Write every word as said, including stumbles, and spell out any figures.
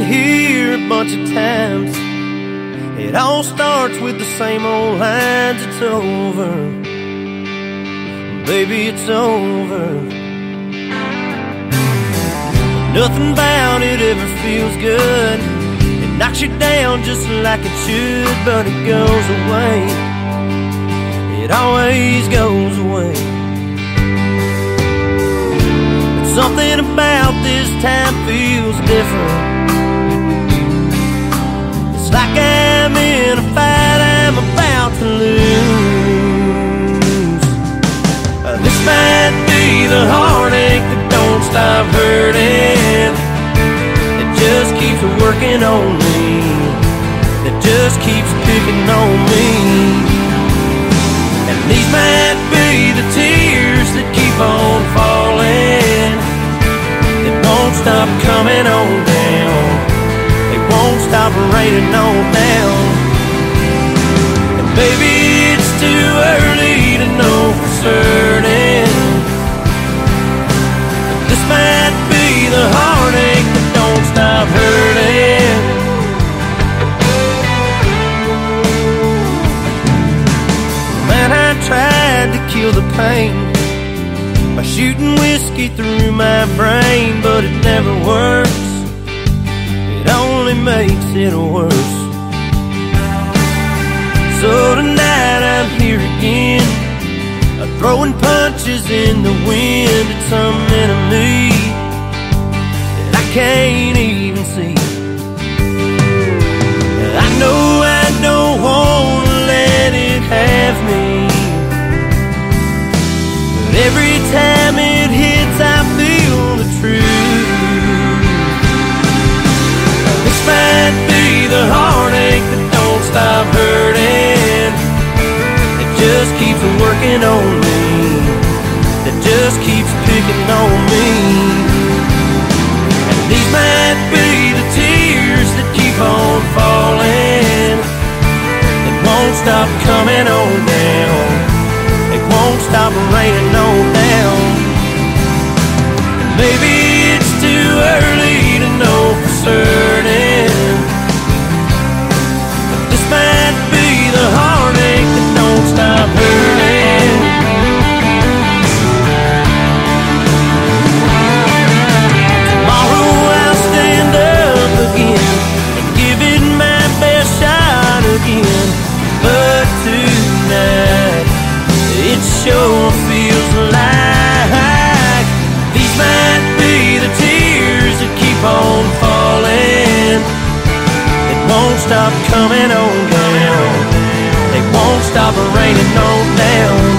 here a bunch of times. It all starts with the same old lines. It's over, baby, it's over. Nothing about it ever feels good. It knocks you down just like it should, but it goes away. It always goes away. But something about this time feels different. It's like I'm in a fight I'm about to lose. Uh, this might be the heartache that don't stop hurting, that just keeps working on me, that just keeps picking on me. And these might be the tears that keep on falling, that won't stop coming on down, they won't stop raining on down. And baby, it's too early to know for certain, but this might be the heartache that don't stop hurting. Man, I tried to kill the pain by shooting whiskey through my brain, but it never works. It only makes it worse. So tonight I'm here again, uh, throwing punches in the wind at some enemy that I can't even see. I know I don't want to let it have me, but every time it hits I feel the truth. This might be the heartache that don't stop hurting, that just keeps working on me, that just keeps picking on me. And these might be the tears that keep on falling, that won't stop coming on down, they won't stop raining on down. And maybe it's too early to know for certain, but this might be the heartache that don't stop hurting. Tomorrow I'll stand up again and give it my best shot again, but tonight it sure feels like these might be the tears that keep on falling, that won't stop coming on down, they won't stop raining on down.